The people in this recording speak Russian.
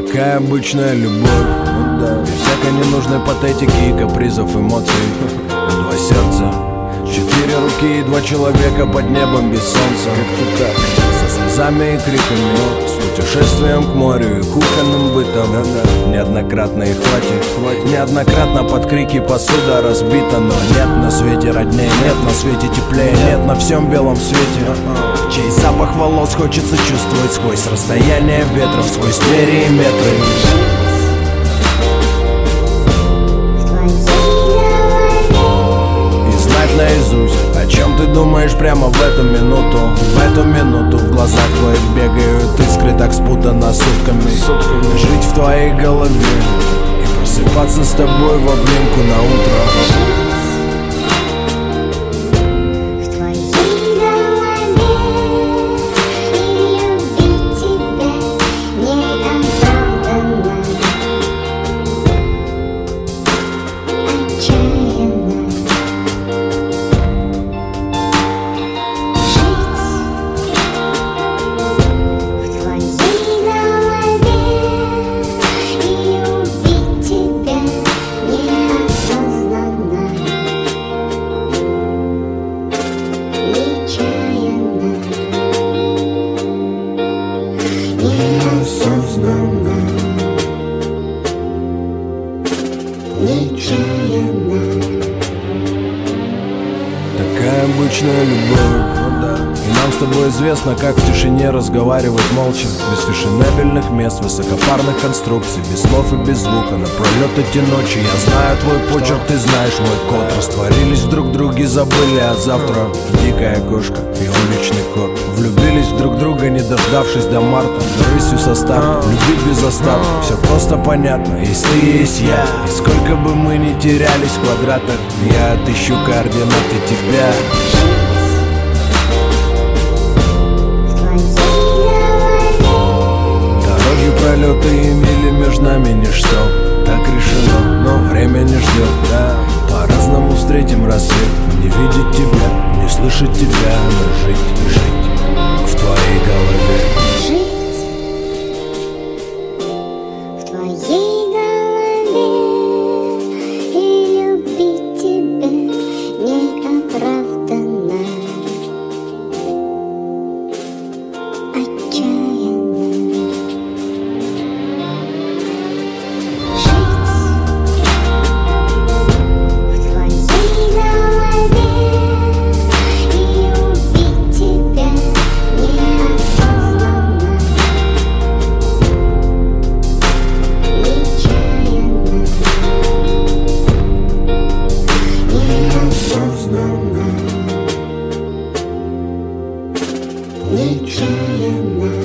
Такая обычная любовь, ну да, без всякой ненужной патетики и капризов эмоций. Два сердца, 4 руки и 2 человека под небом без солнца. Со слезами и криками, с путешествием к морю и кухонным бытом. Неоднократно и хватит, неоднократно под крики посуда разбита. Но нет на свете родней, нет на свете теплее, нет на всем белом свете, чей запах волос хочется чувствовать сквозь расстояние ветров, сквозь двери и метры. Наизусть, о чем ты думаешь прямо в эту минуту? В эту минуту в глазах твоих бегают искры так спутанно сутками. Жить в твоей голове и просыпаться с тобой в обнимку на утро. Такая обычная любовь, ну да. И нам с тобой известно, как в тишине разговаривать молча. Без фешенебельных мест, высокопарных конструкций, без слов и без звука, напролет эти ночи. Я знаю твой почерк, ты знаешь мой код. Растворились в друг друге, забыли от завтра. Дикая кошка и уличный кот влюбились в друг друга, не дождавшись до марта. Рысью со старта, любить без остатка. Все просто понятно, есть ты, есть я. И сколько бы мы ни терялись в квадратах, я отыщу координаты тебя. Дороги, пролеты и мили между нами ничто. Так решено, но время не ждет, да. По-разному встретим рассвет. Не видеть тебя, не слышать тебя, но жить в твоей голове. Жить в твоей голове и любить тебя неоправданно, отчаянно. Жить в твоей голове и убить тебя неосознанно, нечаянно, неосознанно, нечаянно.